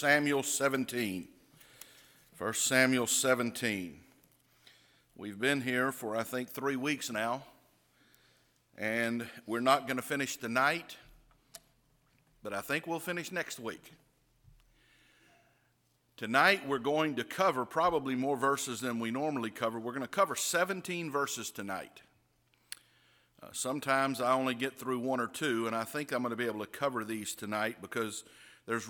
Samuel 17. 1 Samuel 17. We've been here for, I think, 3 weeks now, and we're not going to finish tonight, but I think we'll finish next week. Tonight, we're going to cover probably more verses than we normally cover. We're going to cover 17 verses tonight. Sometimes I only get through 1 or 2, and I think I'm going to be able to cover these tonight because there's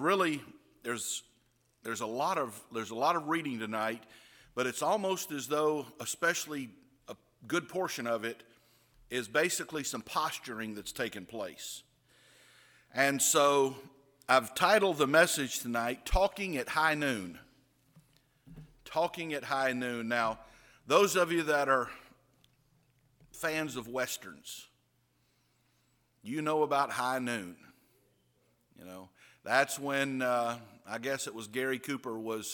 a lot of reading tonight, but it's almost as though, especially a good portion of it, is basically some posturing that's taken place. And so I've titled the message tonight, Talking at High Noon. Talking at High Noon. Now, those of you that are fans of Westerns, you know about High Noon. You know, that's when I guess it was Gary Cooper was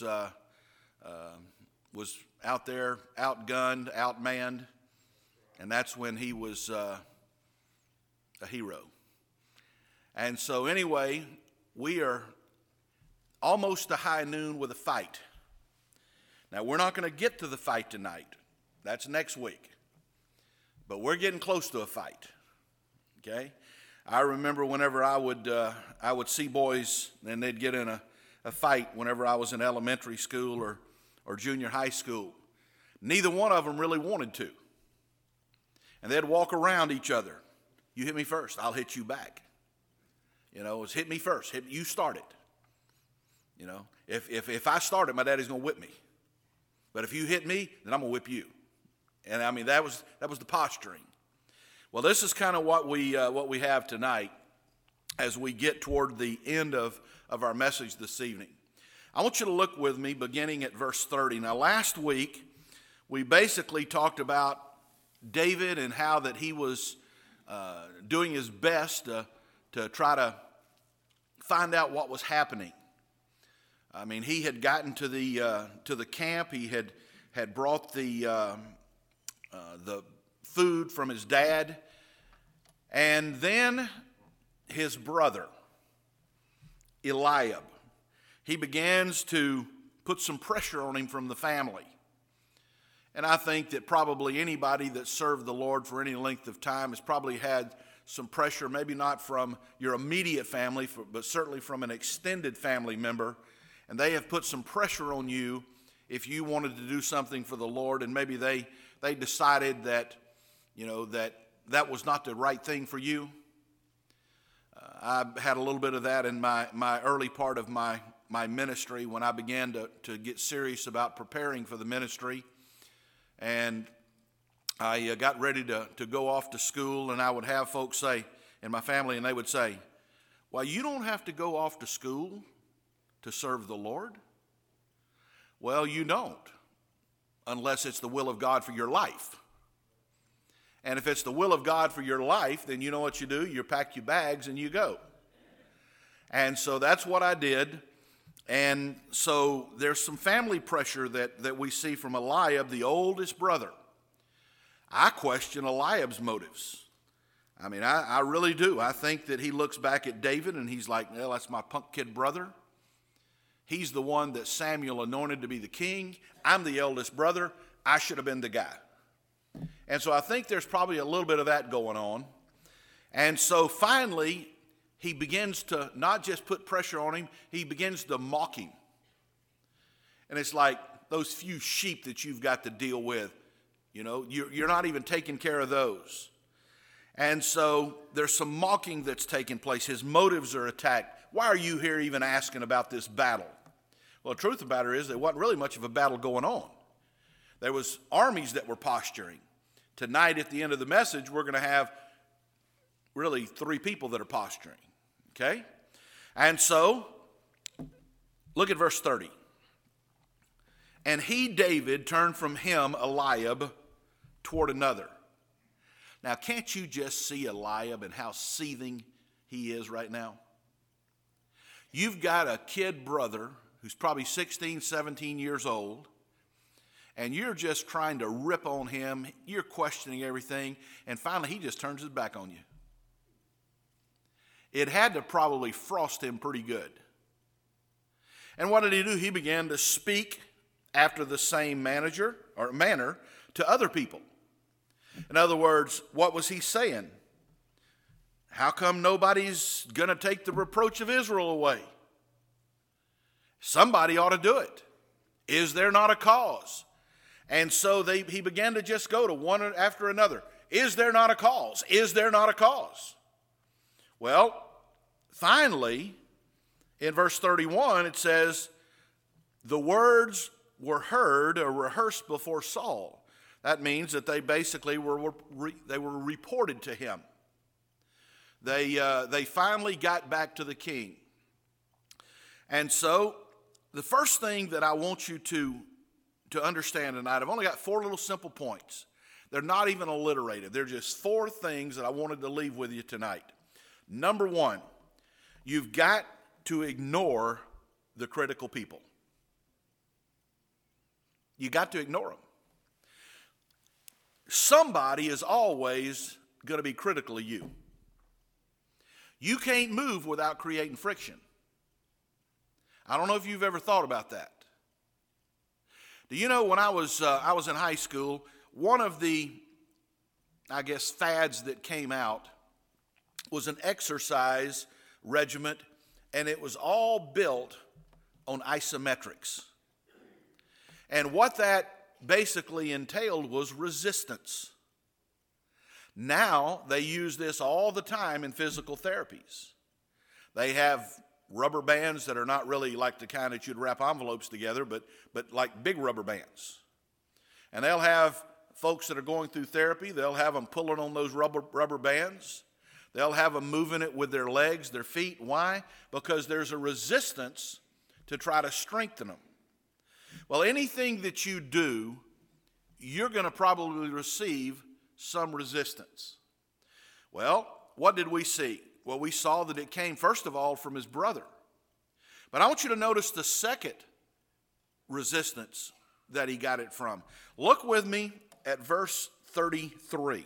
out there, outgunned, outmanned, and that's when he was a hero. And so anyway, we are almost to high noon with a fight. Now, we're not going to get to the fight tonight. That's next week. But we're getting close to a fight, okay? I remember whenever I would see boys and they'd get in a fight whenever I was in elementary school or junior high school. Neither one of them really wanted to. And they'd walk around each other. You hit me first, I'll hit you back. You know, it's hit me first, you start it. You know, if I start it, my daddy's going to whip me. But if you hit me, then I'm going to whip you. And I mean, that was the posturing. Well, this is kind of what we have tonight as we get toward the end of our message this evening. I want you to look with me beginning at verse 30. Now, last week, we basically talked about David and how that he was doing his best to try to find out what was happening. I mean, he had gotten to the camp. He had brought the food from his dad, and then his brother Eliab, he begins to put some pressure on him from the family. And I think that probably anybody that served the Lord for any length of time has probably had some pressure, maybe not from your immediate family, but certainly from an extended family member. And they have put some pressure on you if you wanted to do something for the Lord, and maybe they decided that, you know, that was not the right thing for you. I had a little bit of that in my early part of my ministry when I began to get serious about preparing for the ministry. And I got ready to go off to school, and I would have folks say in my family, and they would say, well, you don't have to go off to school to serve the Lord. Well, you don't, unless it's the will of God for your life. And if it's the will of God for your life, then you know what you do. You pack your bags and you go. And so that's what I did. And so there's some family pressure that we see from Eliab, the oldest brother. I question Eliab's motives. I mean, I really do. I think that he looks back at David and he's like, well, that's my punk kid brother. He's the one that Samuel anointed to be the king. I'm the eldest brother. I should have been the guy. And so I think there's probably a little bit of that going on. And so finally, he begins to not just put pressure on him, he begins to mock him. And it's like those few sheep that you've got to deal with. You know, you're not even taking care of those. And so there's some mocking that's taking place. His motives are attacked. Why are you here even asking about this battle? Well, the truth of the matter is there wasn't really much of a battle going on. There was armies that were posturing. Tonight at the end of the message, we're going to have really 3 people that are posturing. Okay? And so, look at verse 30. And he, David, turned from him, Eliab, toward another. Now, can't you just see Eliab and how seething he is right now? You've got a kid brother who's probably 16, 17 years old, and you're just trying to rip on him. You're questioning everything, and finally he just turns his back on you. It had to probably frost him pretty good. And what did he do? He began to speak after the same manner to other people. In other words, what was he saying? How come nobody's going to take the reproach of Israel away? Somebody ought to do it. Is there not a cause? And so he began to just go to one after another. Is there not a cause? Is there not a cause? Well, finally, in verse 31, it says, the words were heard or rehearsed before Saul. That means that they basically were reported to him. They finally got back to the king. And so the first thing that I want you to understand tonight, I've only got 4 little simple points. They're not even alliterated. They're just 4 things that I wanted to leave with you tonight. Number 1, you've got to ignore the critical people. You got to ignore them. Somebody is always going to be critical of you. You can't move without creating friction. I don't know if you've ever thought about that. Do you know when I was in high school, one of the, fads that came out was an exercise regiment, and it was all built on isometrics. And what that basically entailed was resistance. Now they use this all the time in physical therapies. They have rubber bands that are not really like the kind that you'd wrap envelopes together, but like big rubber bands. And they'll have folks that are going through therapy, they'll have them pulling on those rubber bands. They'll have them moving it with their legs, their feet. Why? Because there's a resistance to try to strengthen them. Well, anything that you do, you're going to probably receive some resistance. Well, what did we see? Well, we saw that it came, first of all, from his brother. But I want you to notice the second resistance that he got it from. Look with me at verse 33.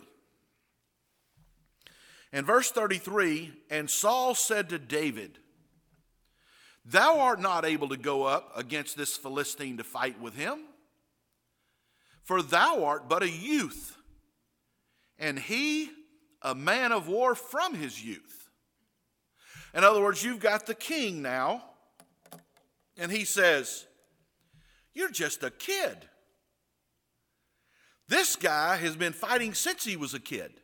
In verse 33, and Saul said to David, thou art not able to go up against this Philistine to fight with him, for thou art but a youth, and he a man of war from his youth. In other words, you've got the king now, and he says, you're just a kid. This guy has been fighting since he was a kid.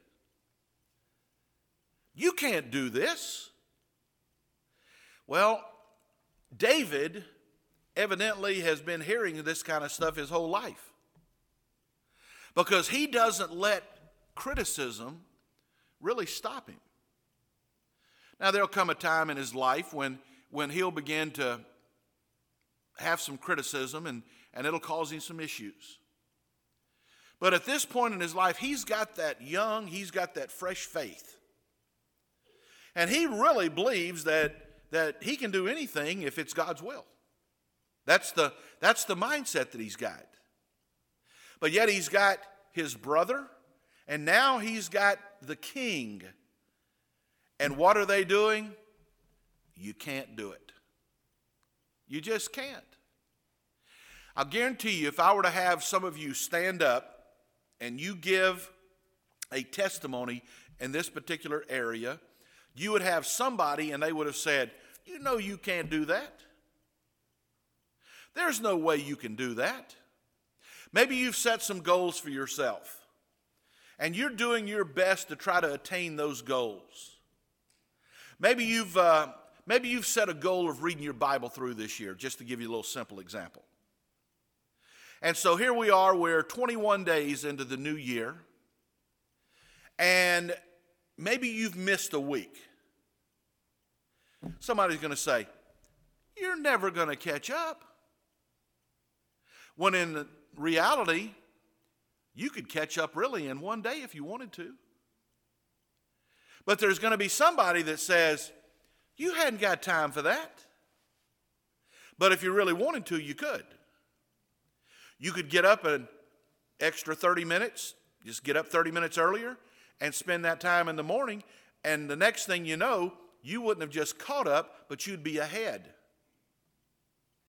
You can't do this. Well, David evidently has been hearing this kind of stuff his whole life, because he doesn't let criticism really stop him. Now, there'll come a time in his life when he'll begin to have some criticism and it'll cause him some issues. But at this point in his life, he's got that fresh faith. And he really believes that he can do anything if it's God's will. That's the mindset that he's got. But yet he's got his brother, and now he's got the king. And what are they doing? You can't do it. You just can't. I'll guarantee you, if I were to have some of you stand up and you give a testimony in this particular area, you would have somebody and they would have said, you know you can't do that. There's no way you can do that. Maybe you've set some goals for yourself, and you're doing your best to try to attain those goals. Maybe you've set a goal of reading your Bible through this year, just to give you a little simple example. And so here we are, we're 21 days into the new year, and maybe you've missed a week. Somebody's going to say, you're never going to catch up. When in reality, you could catch up really in one day if you wanted to. But there's going to be somebody that says, you hadn't got time for that. But if you really wanted to, you could. You could get up an extra 30 minutes, just get up 30 minutes earlier and spend that time in the morning. And the next thing you know, you wouldn't have just caught up, but you'd be ahead.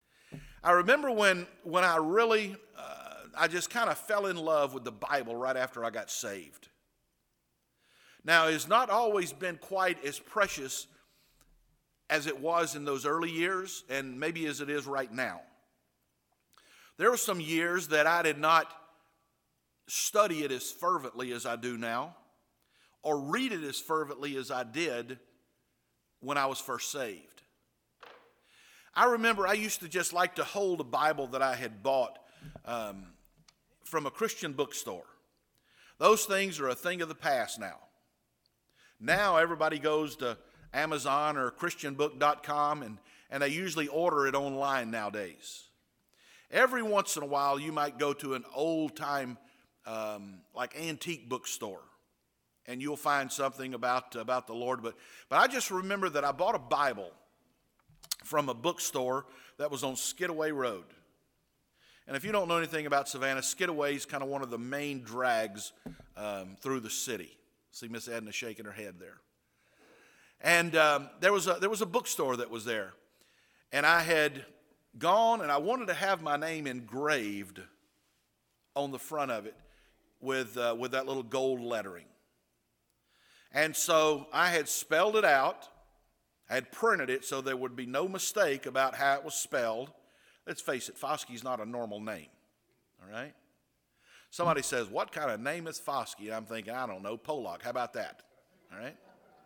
I remember when I really, I just kind of fell in love with the Bible right after I got saved. Now, it's not always been quite as precious as it was in those early years, and maybe as it is right now. There were some years that I did not study it as fervently as I do now, or read it as fervently as I did when I was first saved. I remember I used to just like to hold a Bible that I had bought from a Christian bookstore. Those things are a thing of the past now. Now everybody goes to Amazon or christianbook.com and they usually order it online nowadays. Every once in a while you might go to an old-time like antique bookstore and you'll find something about the Lord. But I just remember that I bought a Bible from a bookstore that was on Skidaway Road. And if you don't know anything about Savannah, Skidaway is kind of one of the main drags through the city. See Miss Edna shaking her head there. And there was a bookstore that was there. And I had gone and I wanted to have my name engraved on the front of it with that little gold lettering. And so I had spelled it out. I had printed it so there would be no mistake about how it was spelled. Let's face it, Foskey's not a normal name, all right? Somebody says, what kind of name is Foskey? I'm thinking, I don't know, Pollock. How about that, all right?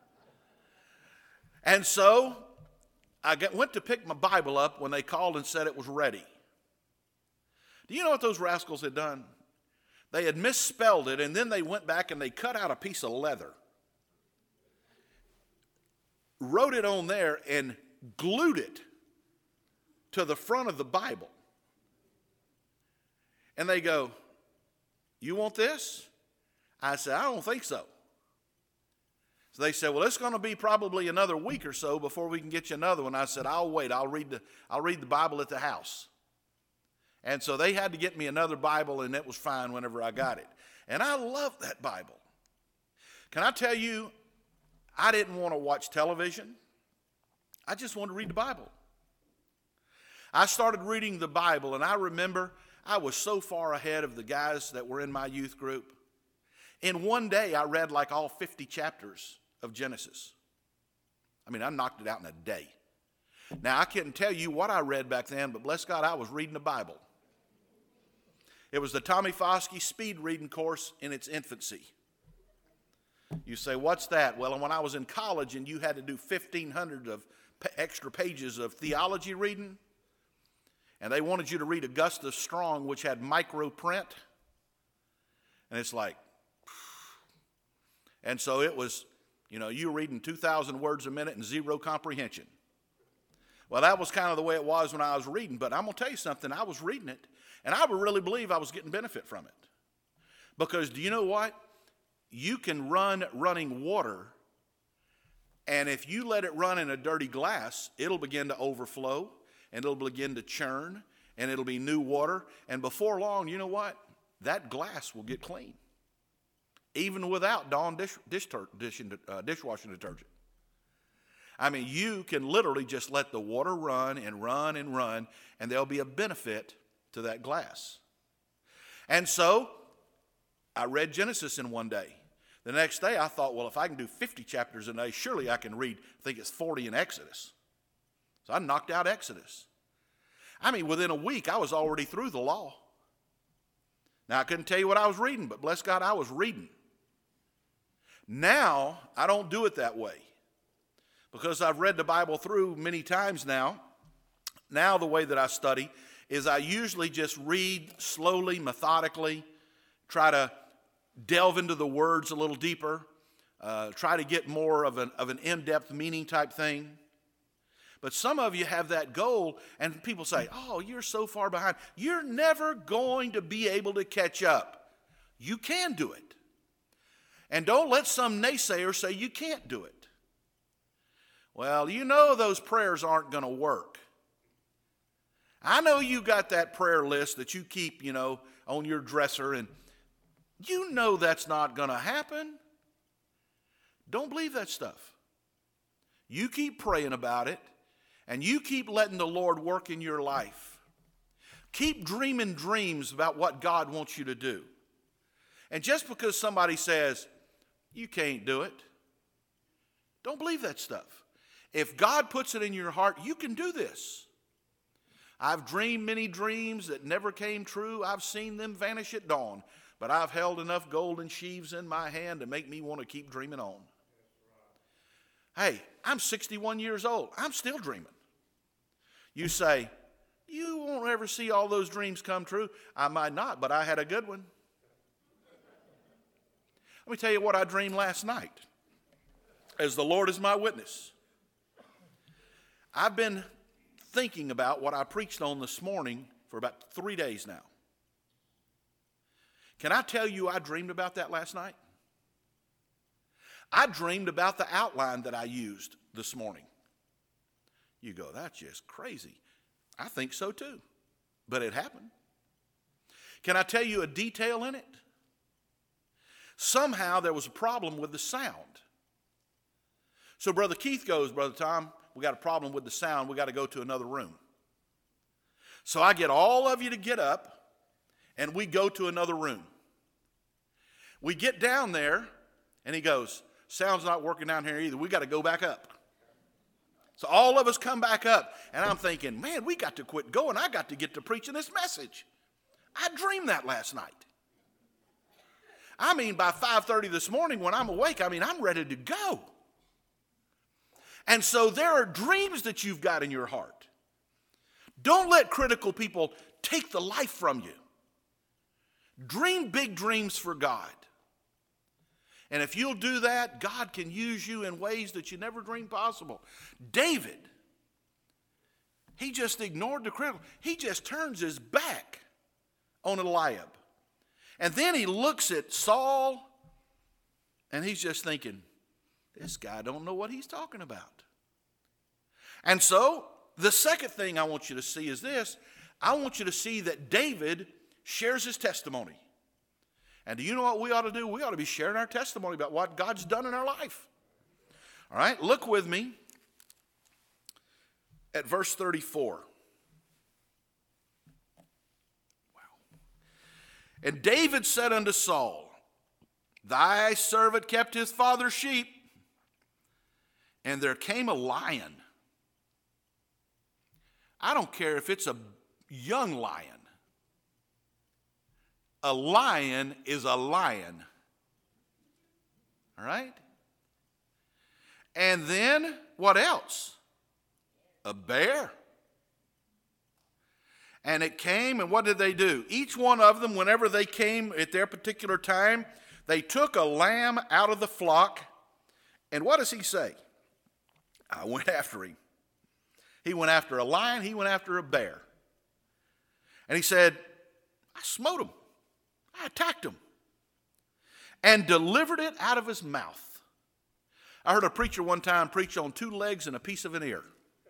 And so I went to pick my Bible up when they called and said it was ready. Do you know what those rascals had done? They had misspelled it, and then they went back and they cut out a piece of leather, wrote it on there, and glued it to the front of the Bible. And they go, you want this? I said, I don't think so. So they said, well, it's going to be probably another week or so before we can get you another one. I said, I'll wait. I'll read the Bible at the house. And so they had to get me another Bible, and it was fine whenever I got it. And I love that Bible. Can I tell you, I didn't want to watch television. I just wanted to read the Bible. I started reading the Bible, and I remember I was so far ahead of the guys that were in my youth group. In one day, I read like all 50 chapters of Genesis. I mean, I knocked it out in a day. Now, I couldn't tell you what I read back then, but bless God, I was reading the Bible. It was the Tommy Foskey speed reading course in its infancy. You say, what's that? Well, when I was in college and you had to do 1,500 of extra pages of theology reading, and they wanted you to read Augustus Strong, which had micro print. And it's like, and so it was, you were reading 2,000 words a minute and zero comprehension. Well, that was kind of the way it was when I was reading. But I'm going to tell you something. I was reading it, and I would really believe I was getting benefit from it. Because do you know what? You can run running water, and if you let it run in a dirty glass, it'll begin to overflow, and it'll begin to churn, and it'll be new water. And before long, you know what? That glass will get clean, even without Dawn dishwashing detergent. I mean, you can literally just let the water run and run and run, and there'll be a benefit to that glass. And so I read Genesis in one day. The next day I thought, well, if I can do 50 chapters a day, surely I can read, I think it's 40 in Exodus. So I knocked out Exodus. I mean, within a week, I was already through the law. Now, I couldn't tell you what I was reading, but bless God, I was reading. Now, I don't do it that way. Because I've read the Bible through many times now. Now, the way that I study is I usually just read slowly, methodically, try to delve into the words a little deeper, try to get more of an in-depth meaning type thing. But some of you have that goal, and people say, oh, you're so far behind. You're never going to be able to catch up. You can do it. And don't let some naysayer say you can't do it. Well, you know those prayers aren't going to work. I know you got that prayer list that you keep, on your dresser, and you know that's not going to happen. Don't believe that stuff. You keep praying about it, and you keep letting the Lord work in your life. Keep dreaming dreams about what God wants you to do. And just because somebody says, you can't do it, don't believe that stuff. If God puts it in your heart, you can do this. I've dreamed many dreams that never came true. I've seen them vanish at dawn. But I've held enough golden sheaves in my hand to make me want to keep dreaming on. Hey, I'm 61 years old. I'm still dreaming. You say, you won't ever see all those dreams come true. I might not, but I had a good one. Let me tell you what I dreamed last night, as the Lord is my witness. I've been thinking about what I preached on this morning for about 3 days now. Can I tell you I dreamed about that last night? I dreamed about the outline that I used this morning. You go, that's just crazy. I think so too, but it happened. Can I tell you a detail in it? Somehow there was a problem with the sound. So Brother Keith goes, Brother Tom, we got a problem with the sound. We got to go to another room. So I get all of you to get up, and we go to another room. We get down there, and he goes, sound's not working down here either. We got to go back up. So all of us come back up, and I'm thinking, man, we got to quit going. I got to get to preaching this message. I dreamed that last night. I mean, by 5:30 this morning when I'm awake, I'm ready to go. And so there are dreams that you've got in your heart. Don't let critical people take the life from you. Dream big dreams for God. And if you'll do that, God can use you in ways that you never dreamed possible. David, he just ignored the critical. He just turns his back on Eliab. And then he looks at Saul, and he's just thinking, this guy don't know what he's talking about. And so the second thing I want you to see is this. I want you to see that David shares his testimony. And do you know what we ought to do? We ought to be sharing our testimony about what God's done in our life. All right, look with me at verse 34. Wow. And David said unto Saul, thy servant kept his father's sheep, and there came a lion. I don't care if it's a young lion. A lion is a lion. All right? And then, what else? A bear. And it came, and what did they do? Each one of them, whenever they came at their particular time, they took a lamb out of the flock. And what does he say? I went after him. He went after a lion. He went after a bear. And he said, I smote him. I attacked him and delivered it out of his mouth. I heard a preacher one time preach on 2 legs and a piece of an ear.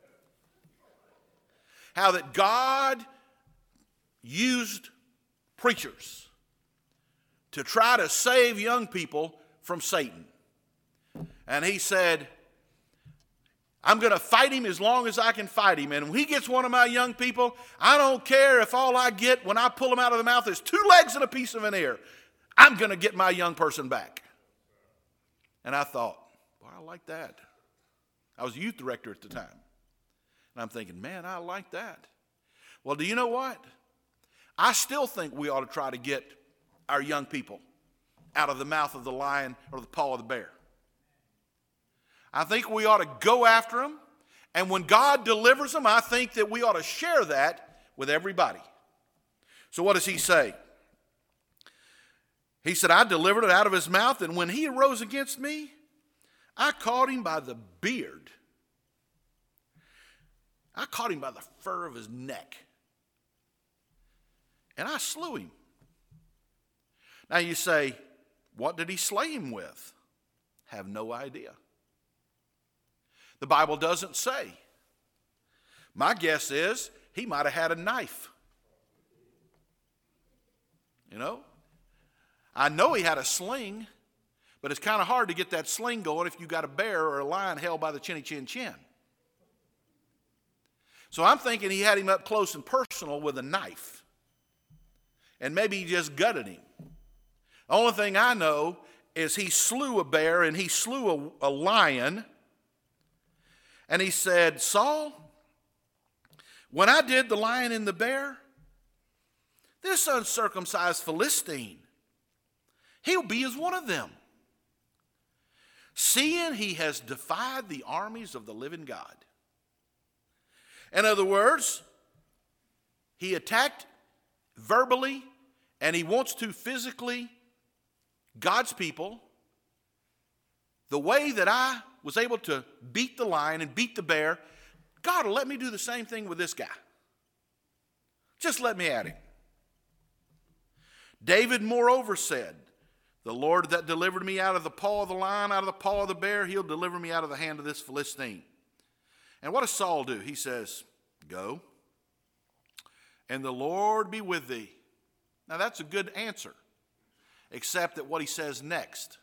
How that God used preachers to try to save young people from Satan. And he said, I'm going to fight him as long as I can fight him. And when he gets one of my young people, I don't care if all I get when I pull him out of the mouth is 2 legs and a piece of an ear. I'm going to get my young person back. And I thought, boy, I like that. I was a youth director at the time. And I'm thinking, man, I like that. Well, do you know what? I still think we ought to try to get our young people out of the mouth of the lion or the paw of the bear. I think we ought to go after them. And when God delivers them, I think that we ought to share that with everybody. So what does he say? He said, I delivered it out of his mouth, and when he arose against me, I caught him by the beard. I caught him by the fur of his neck. And I slew him. Now you say, what did he slay him with? Have no idea. The Bible doesn't say. My guess is he might have had a knife. You know? I know he had a sling, but it's kind of hard to get that sling going if you got a bear or a lion held by the chinny chin chin. So I'm thinking he had him up close and personal with a knife. And maybe he just gutted him. The only thing I know is he slew a bear and he slew a lion. And he said, Saul, when I did the lion and the bear, this uncircumcised Philistine, he'll be as one of them, seeing he has defied the armies of the living God. In other words, he attacked verbally and he wants to physically God's people the way that I was able to beat the lion and beat the bear. God will let me do the same thing with this guy. Just let me at him. David, moreover, said, the Lord that delivered me out of the paw of the lion, out of the paw of the bear, he'll deliver me out of the hand of this Philistine. And what does Saul do? He says, go, and the Lord be with thee. Now that's a good answer, except that what he says next.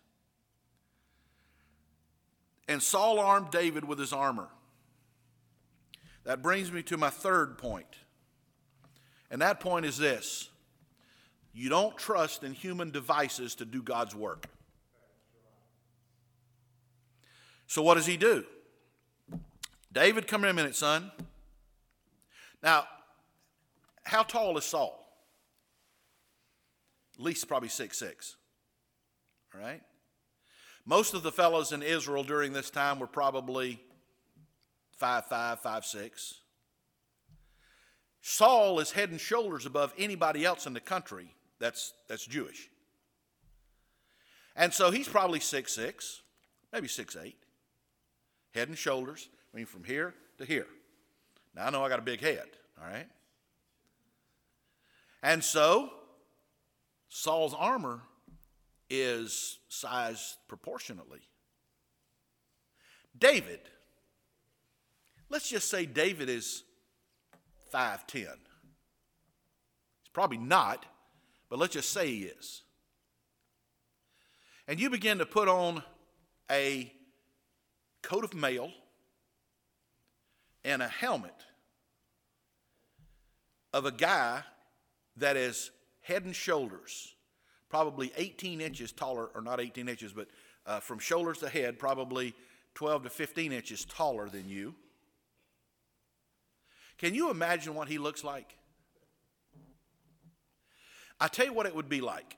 And Saul armed David with his armor. That brings me to my third point. And that point is this. You don't trust in human devices to do God's work. So what does he do? David, come here a minute, son. Now, how tall is Saul? At least probably 6'6". All right? Most of the fellows in Israel during this time were probably 5'5", 5'6". Saul is head and shoulders above anybody else in the country that's Jewish. And so he's probably 6'6", maybe 6'8", head and shoulders, I mean from here to here. Now I know I got a big head, all right? And so Saul's armor is sized proportionately. David, let's just say David is 5'10". He's probably not, but let's just say he is. And you begin to put on a coat of mail and a helmet of a guy that is head and shoulders, probably 18 inches taller, or not 18 inches, but from shoulders to head, probably 12 to 15 inches taller than you. Can you imagine what he looks like? I tell you what it would be like.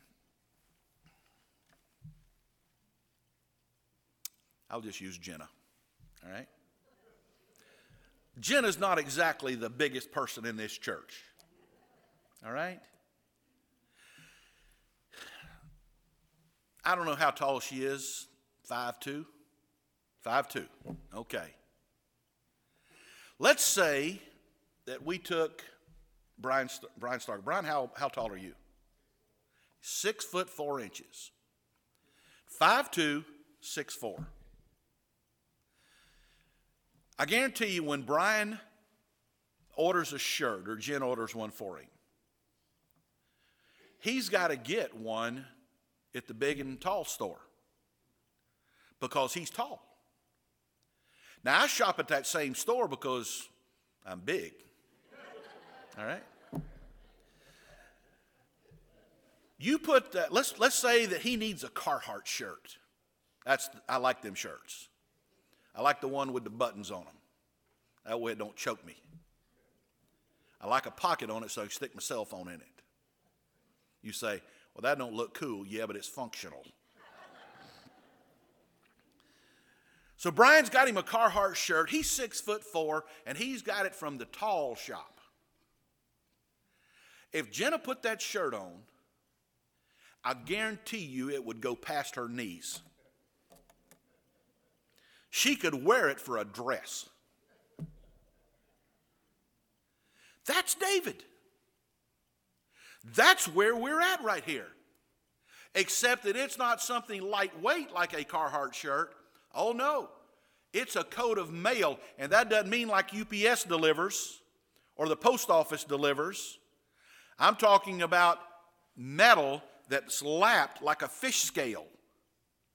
I'll just use Jenna, all right? Jenna's not exactly the biggest person in this church, all right? I don't know how tall she is, 5'2"? 5'2", okay. Let's say that we took Brian Stark. Brian, how tall are you? 6'4". 5'2", 6'4". I guarantee you when Brian orders a shirt or Jen orders one for him, he's got to get one at the big and tall store because he's tall. Now, I shop at that same store because I'm big. All right? You put that, let's say that he needs a Carhartt shirt. I like them shirts. I like the one with the buttons on them. That way it don't choke me. I like a pocket on it so I can stick my cell phone in it. You say, well, that don't look cool. Yeah, but it's functional. So Brian's got him a Carhartt shirt. He's 6'4", and he's got it from the tall shop. If Jenna put that shirt on, I guarantee you it would go past her knees. She could wear it for a dress. That's David. That's where we're at right here. Except that it's not something lightweight like a Carhartt shirt. Oh no, it's a coat of mail, and that doesn't mean like UPS delivers or the post office delivers. I'm talking about metal that's lapped like a fish scale.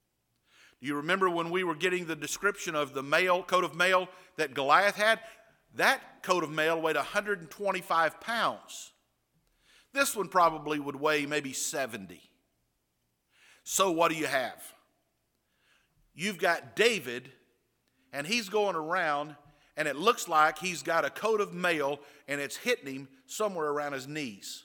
Do you remember when we were getting the description of the coat of mail that Goliath had? That coat of mail weighed 125 pounds. This one probably would weigh maybe 70. So what do you have? You've got David, and he's going around, and it looks like he's got a coat of mail, and it's hitting him somewhere around his knees.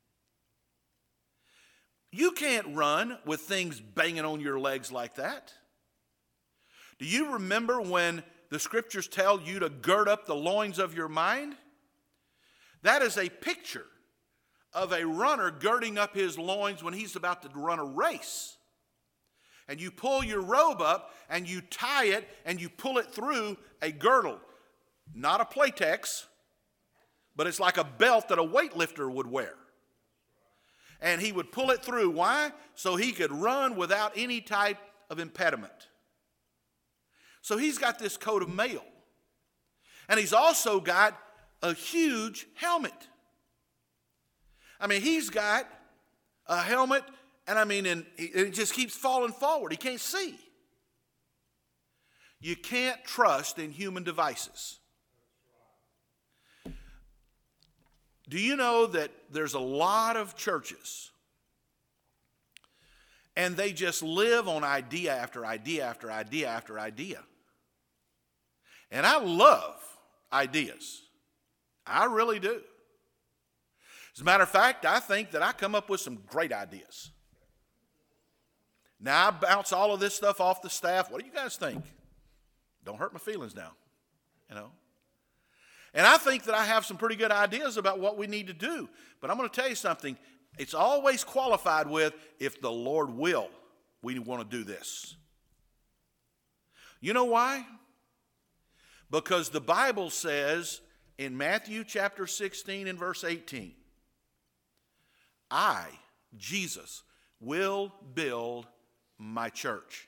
You can't run with things banging on your legs like that. Do you remember when the scriptures tell you to gird up the loins of your mind? That is a picture of a runner girding up his loins when he's about to run a race. And you pull your robe up and you tie it and you pull it through a girdle. Not a Playtex, but it's like a belt that a weightlifter would wear. And he would pull it through. Why? So he could run without any type of impediment. So he's got this coat of mail. And he's also got a huge helmet. I mean, he's got a helmet, and it just keeps falling forward. He can't see. You can't trust in human devices. Do you know that there's a lot of churches, and they just live on idea after idea after idea after idea? And I love ideas. I really do. As a matter of fact, I think that I come up with some great ideas. Now, I bounce all of this stuff off the staff. What do you guys think? Don't hurt my feelings now, And I think that I have some pretty good ideas about what we need to do. But I'm going to tell you something. It's always qualified with, if the Lord will, we want to do this. You know why? Because the Bible says in Matthew chapter 16 and verse 18, I, Jesus, will build my church.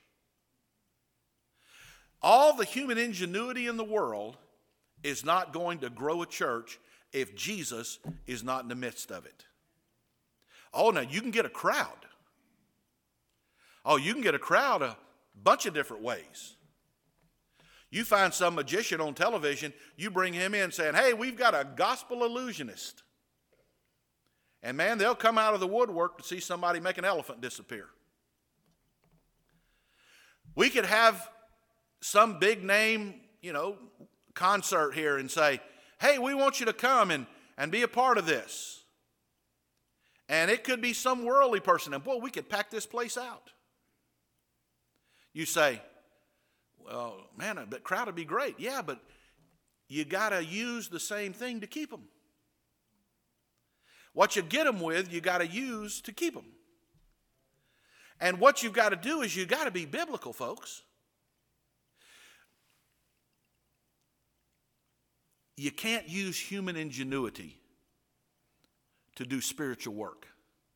All the human ingenuity in the world is not going to grow a church if Jesus is not in the midst of it. Oh, now you can get a crowd. Oh, you can get a crowd a bunch of different ways. You find some magician on television, you bring him in saying, hey, we've got a gospel illusionist. And man, they'll come out of the woodwork to see somebody make an elephant disappear. We could have some big name, concert here and say, hey, we want you to come and be a part of this. And it could be some worldly person. And boy, we could pack this place out. You say, well, man, that crowd would be great. Yeah, but you got to use the same thing to keep them. What you get them with, you got to use to keep them. And what you've got to do is you've got to be biblical, folks. You can't use human ingenuity to do spiritual work.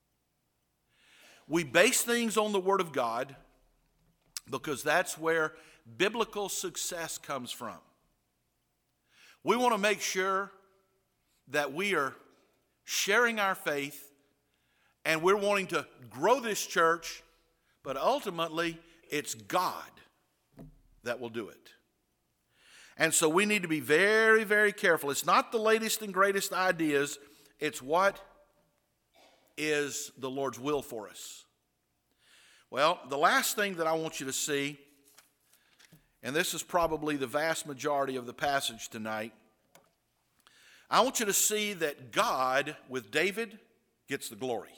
We base things on the Word of God because that's where biblical success comes from. We want to make sure that we are sharing our faith and we're wanting to grow this church, but ultimately it's God that will do it. And so we need to be very, very careful. It's not the latest and greatest ideas. It's what is the Lord's will for us. Well, the last thing that I want you to see, and this is probably the vast majority of the passage tonight, I want you to see that God, with David, gets the glory.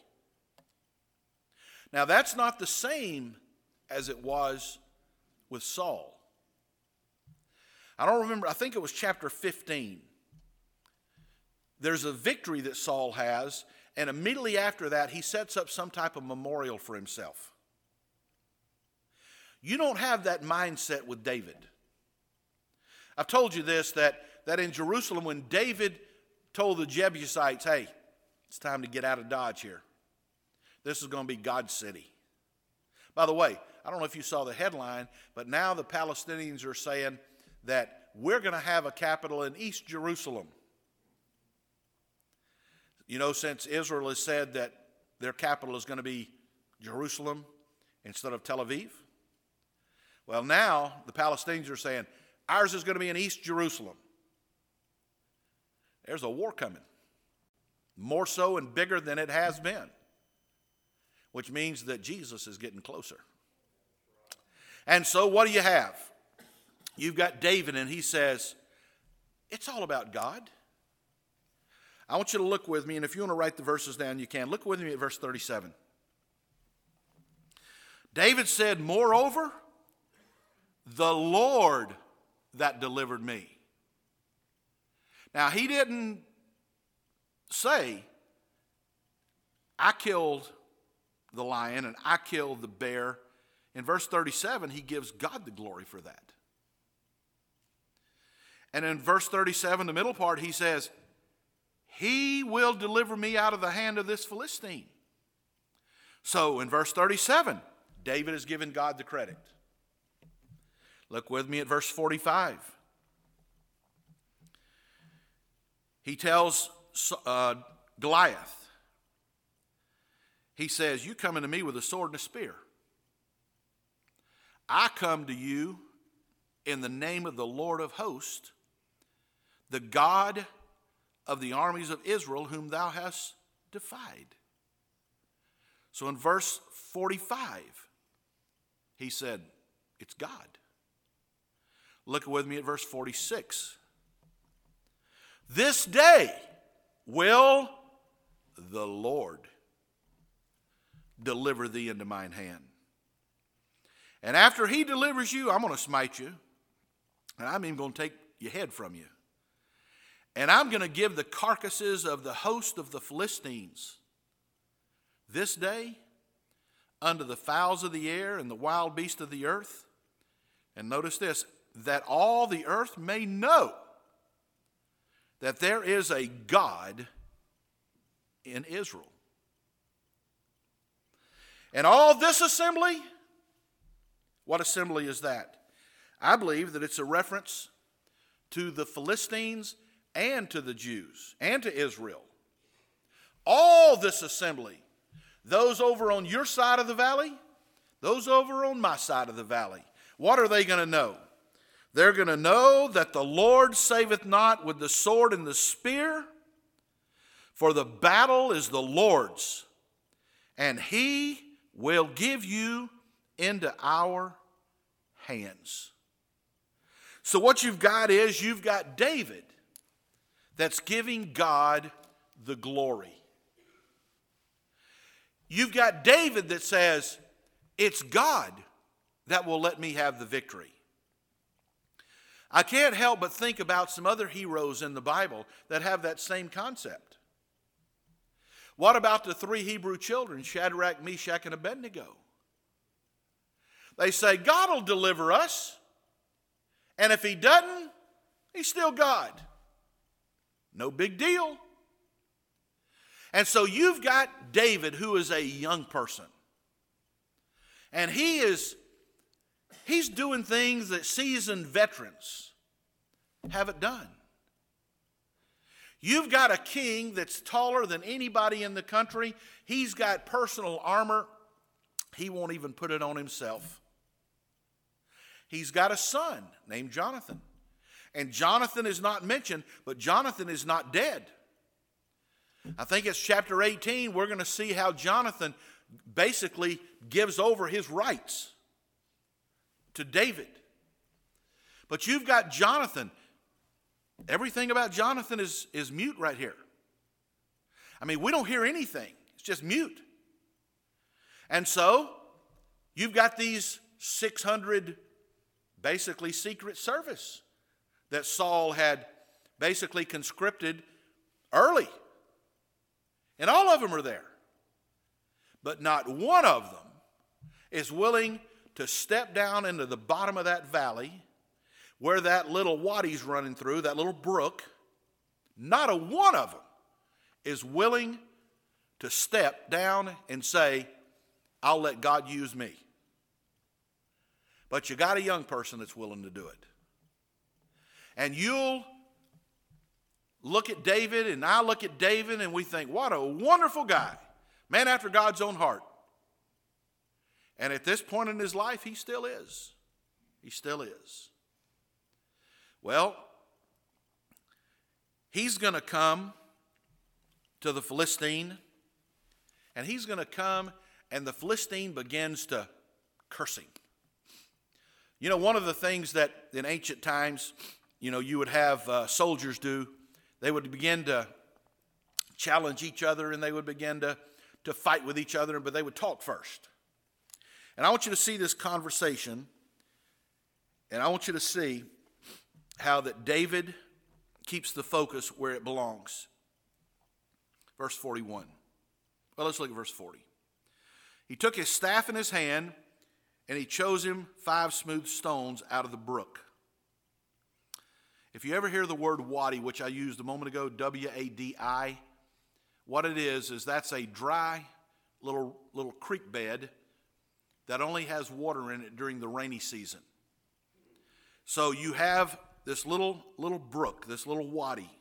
Now, that's not the same as it was with Saul. I don't remember, I think it was chapter 15. There's a victory that Saul has, and immediately after that, he sets up some type of memorial for himself. You don't have that mindset with David. I've told you this, that in Jerusalem, when David told the Jebusites, hey, it's time to get out of Dodge here. This is going to be God's city. By the way, I don't know if you saw the headline, but now the Palestinians are saying that we're going to have a capital in East Jerusalem. Since Israel has said that their capital is going to be Jerusalem instead of Tel Aviv. Well, now the Palestinians are saying ours is going to be in East Jerusalem. there's a war coming. More so and bigger than it has been. Which means that Jesus is getting closer. And so what do you have? You've got David, and he says, it's all about God. I want you to look with me, and if you want to write the verses down, you can. Look with me at verse 37. David said, moreover, the Lord that delivered me. Now, he didn't say, I killed the lion and I killed the bear. In verse 37, he gives God the glory for that. And in verse 37, the middle part, he says, he will deliver me out of the hand of this Philistine. So in verse 37, David has given God the credit. Look with me at verse 45. He tells Goliath, he says, you come unto me with a sword and a spear. I come to you in the name of the Lord of hosts, the God of the armies of Israel, whom thou hast defied. So in verse 45, he said, it's God. Look with me at verse 46. This day will the Lord deliver thee into mine hand. And after he delivers you, I'm going to smite you. And I'm even going to take your head from you. And I'm going to give the carcasses of the host of the Philistines this day unto the fowls of the air and the wild beasts of the earth. And notice this, that all the earth may know that there is a God in Israel. And all this assembly, what assembly is that? I believe that it's a reference to the Philistines and to the Jews and to Israel. All this assembly, those over on your side of the valley, those over on my side of the valley, what are they going to know? They're going to know that the Lord saveth not with the sword and the spear, for the battle is the Lord's, and he will give you into our hands. So what you've got is you've got David that's giving God the glory. You've got David that says, it's God that will let me have the victory. I can't help but think about some other heroes in the Bible that have that same concept. What about the three Hebrew children, Shadrach, Meshach, and Abednego? They say, God will deliver us. And if he doesn't, he's still God. No big deal. And so you've got David, who is a young person. And he's doing things that seasoned veterans haven't done. You've got a king that's taller than anybody in the country. He's got personal armor. He won't even put it on himself. He's got a son named Jonathan. And Jonathan is not mentioned, but Jonathan is not dead. I think it's chapter 18. We're going to see how Jonathan basically gives over his rights to David. But you've got Jonathan. Everything about Jonathan is mute right here. I mean, we don't hear anything. It's just mute. And so, you've got these 600 basically secret service that Saul had basically conscripted early. And all of them are there. But not one of them is willing to step down into the bottom of that valley where that little wadi's running through, that little brook. Not a one of them is willing to step down and say, I'll let God use me. But you got a young person that's willing to do it. And you'll look at David, and I look at David, and we think, what a wonderful guy. Man after God's own heart. And at this point in his life, he still is. He still is. Well, he's going to come to the Philistine, and he's going to come, and the Philistine begins to curse him. You know, one of the things that in ancient times, you would have soldiers do, they would begin to challenge each other, and they would begin to fight with each other, but they would talk first. And I want you to see this conversation, and I want you to see how that David keeps the focus where it belongs. Verse 41. Well, let's look at verse 40. He took his staff in his hand, and he chose him 5 smooth stones out of the brook. If you ever hear the word wadi, which I used a moment ago, W-A-D-I, what it is that's a dry little creek bed that only has water in it during the rainy season. So you have this little brook, this little wadi.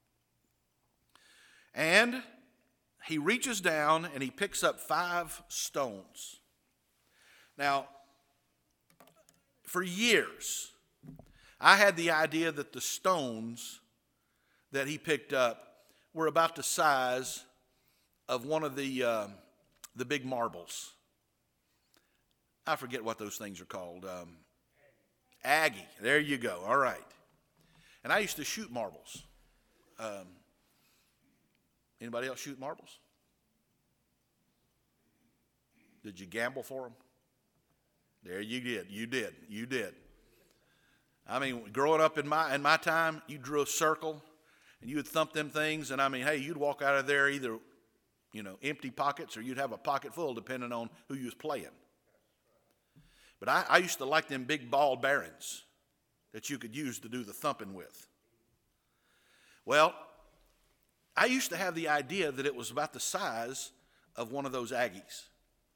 And he reaches down and he picks up 5 stones. Now, for years, I had the idea that the stones that he picked up were about the size of one of the big marbles. I forget what those things are called. Aggie. There you go. All right. And I used to shoot marbles. Anybody else shoot marbles? Did you gamble for them? There you did. You did. I mean, growing up in my time, you drew a circle and you would thump them things, and I mean, hey, you'd walk out of there either, empty pockets, or you'd have a pocket full depending on who you was playing. But I used to like them big ball bearings that you could use to do the thumping with. Well, I used to have the idea that it was about the size of one of those Aggies.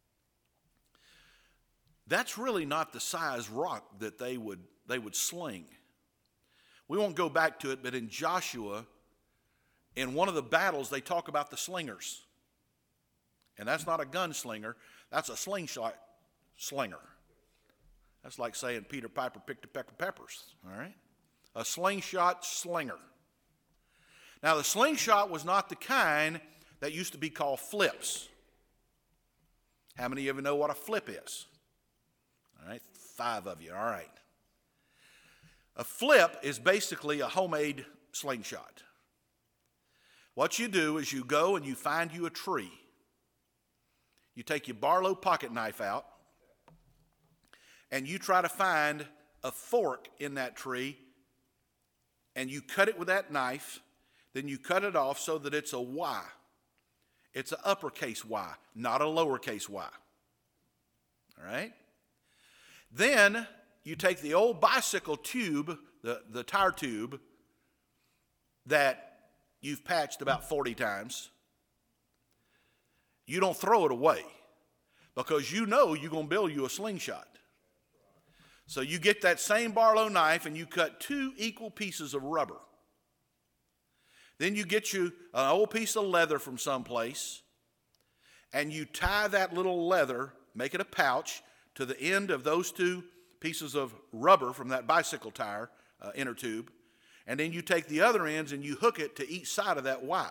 That's really not the size rock that they would sling. We won't go back to it, but in Joshua, in one of the battles, they talk about the slingers. And that's not a gunslinger, that's a slingshot slinger. That's like saying Peter Piper picked a peck of peppers, all right? A slingshot slinger. Now, the slingshot was not the kind that used to be called flips. How many of you know what a flip is? All right, 5 of you, all right. A flip is basically a homemade slingshot. What you do is you go and you find you a tree. You take your Barlow pocket knife out, and you try to find a fork in that tree, and you cut it with that knife. Then you cut it off so that it's a Y. It's an uppercase Y, not a lowercase y. All right? Then you take the old bicycle tube, the tire tube, that you've patched about 40 times. You don't throw it away because you know you're going to build you a slingshot. So you get that same Barlow knife and you cut 2 equal pieces of rubber. Then you get you an old piece of leather from someplace, and you tie that little leather, make it a pouch, to the end of those 2 pieces of rubber from that bicycle tire inner tube, and then you take the other ends and you hook it to each side of that Y.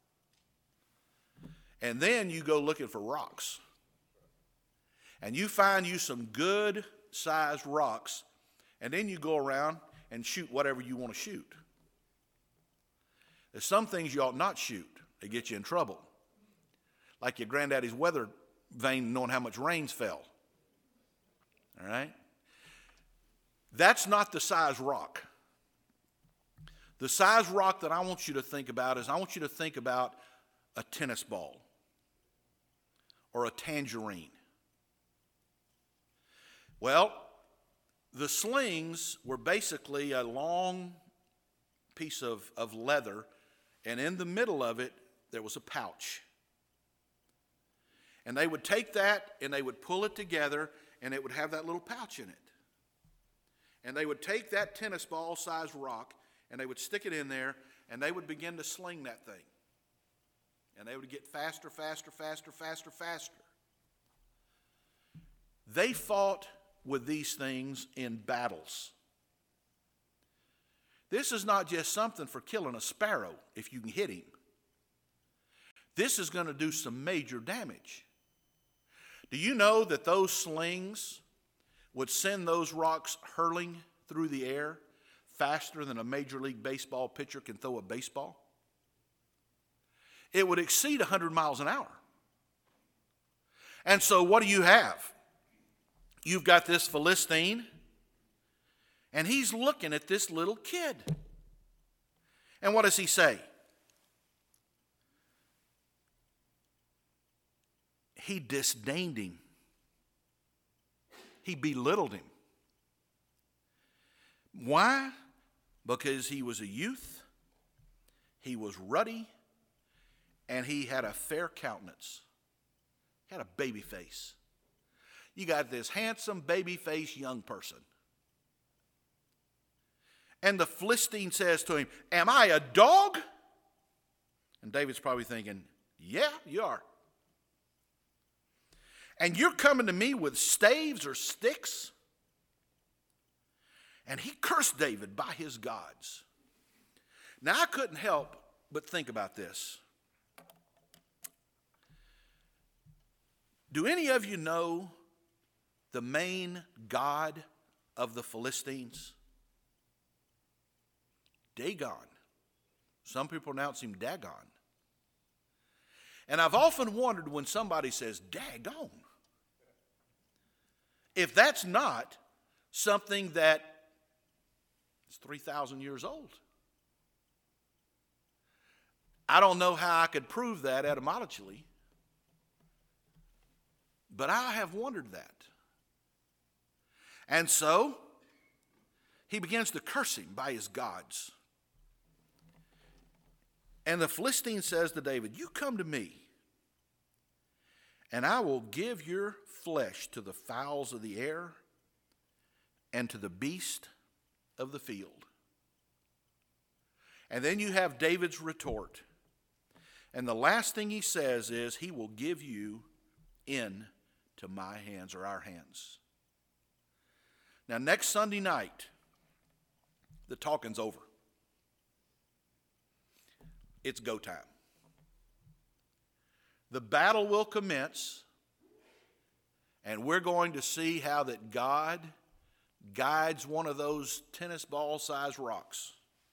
And then you go looking for rocks. And you find you some good sized rocks, and then you go around and shoot whatever you want to shoot. There's some things you ought not shoot. They get you in trouble. Like your granddaddy's weather vane knowing how much rains fell. All right? That's not the size rock. The size rock that I want you to think about is I want you to think about a tennis ball or a tangerine. Well, the slings were basically a long piece of leather, and in the middle of it, there was a pouch. And they would take that and they would pull it together, and it would have that little pouch in it. And they would take that tennis ball sized rock and they would stick it in there, and they would begin to sling that thing. And they would get faster, faster, faster, faster, faster. They fought with these things in battles. This is not just something for killing a sparrow if you can hit him. This is going to do some major damage. Do you know that those slings would send those rocks hurling through the air faster than a Major League Baseball pitcher can throw a baseball? It would exceed 100 miles an hour. And so what do you have? You've got this Philistine, and he's looking at this little kid. And what does he say? He disdained him. He belittled him. Why? Because he was a youth, he was ruddy, and he had a fair countenance. He had a baby face. You got this handsome, baby-faced young person. And the Philistine says to him, "Am I a dog?" And David's probably thinking, "Yeah, you are. And you're coming to me with staves or sticks?" And he cursed David by his gods. Now, I couldn't help but think about this. Do any of you know the main god of the Philistines? Dagon. Some people pronounce him Dagon. And I've often wondered when somebody says, "Dagon," if that's not something that is 3,000 years old. I don't know how I could prove that etymologically, but I have wondered that. And so he begins to curse him by his gods. And the Philistine says to David, "You come to me, and I will give your flesh to the fowls of the air and to the beast of the field." And then you have David's retort. And the last thing he says is, "He will give you into my hands," or our hands. Now, next Sunday night, the talking's over. It's go time. The battle will commence, and we're going to see how that God guides one of those tennis ball-sized rocks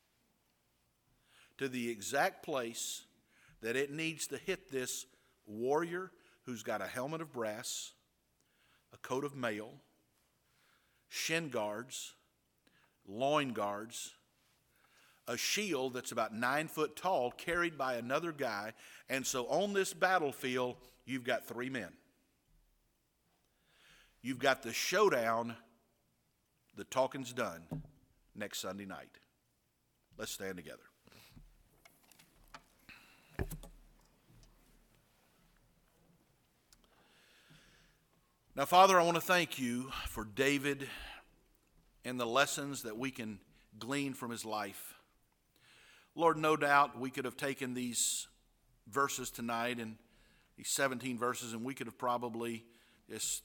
to the exact place that it needs to hit this warrior who's got a helmet of brass, a coat of mail, shin guards, loin guards, a shield that's about 9 foot tall, carried by another guy. And so on this battlefield, you've got 3 men. You've got the showdown. The talking's done next Sunday night. Let's stand together. Now, Father, I want to thank you for David and the lessons that we can glean from his life. Lord, no doubt we could have taken these verses tonight and these 17 verses, and we could have probably just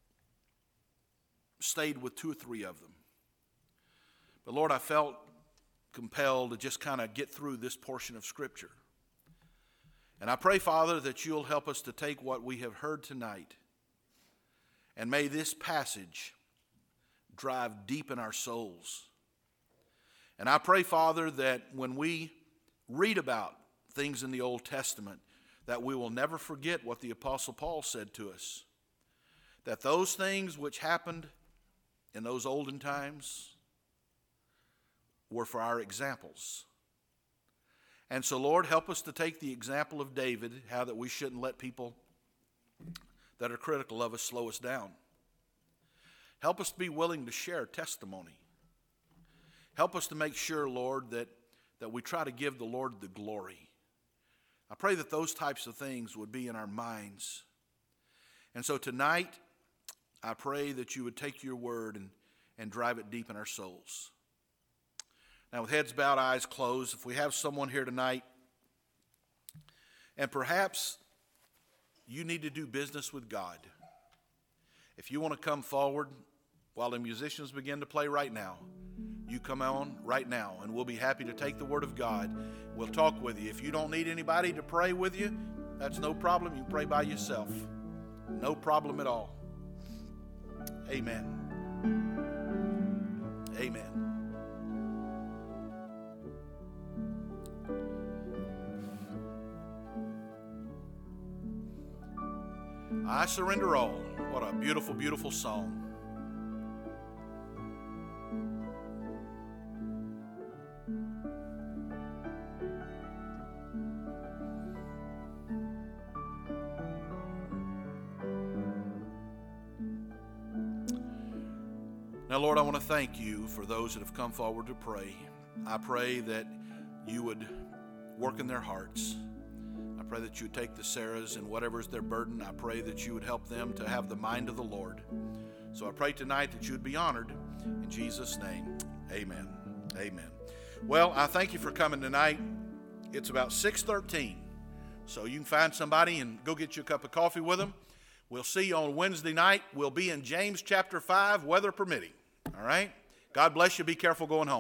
stayed with 2 or 3 of them. But Lord, I felt compelled to just kind of get through this portion of Scripture. And I pray, Father, that you'll help us to take what we have heard tonight, and may this passage drive deep in our souls. And I pray, Father, that when we read about things in the Old Testament, that we will never forget what the Apostle Paul said to us, that those things which happened in those olden times were for our examples. And so, Lord, help us to take the example of David, how that we shouldn't let people that are critical of us slow us down. Help us to be willing to share testimony. Help us to make sure, Lord, that we try to give the Lord the glory. I pray that those types of things would be in our minds. And so tonight, I pray that you would take your word and drive it deep in our souls. Now, with heads bowed, eyes closed, if we have someone here tonight, and perhaps you need to do business with God, if you want to come forward while the musicians begin to play right now, you come on right now, and we'll be happy to take the Word of God. We'll talk with you. If you don't need anybody to pray with you, that's no problem. You pray by yourself. No problem at all. Amen. Amen. I surrender all. What a beautiful, beautiful song. Now, Lord, I want to thank you for those that have come forward to pray. I pray that you would work in their hearts. I pray that you would take the Sarahs and whatever is their burden. I pray that you would help them to have the mind of the Lord. So I pray tonight that you would be honored. In Jesus' name, amen. Amen. Well, I thank you for coming tonight. It's about 6:13, so you can find somebody and go get you a cup of coffee with them. We'll see you on Wednesday night. We'll be in James chapter 5, weather permitting. All right? God bless you. Be careful going home.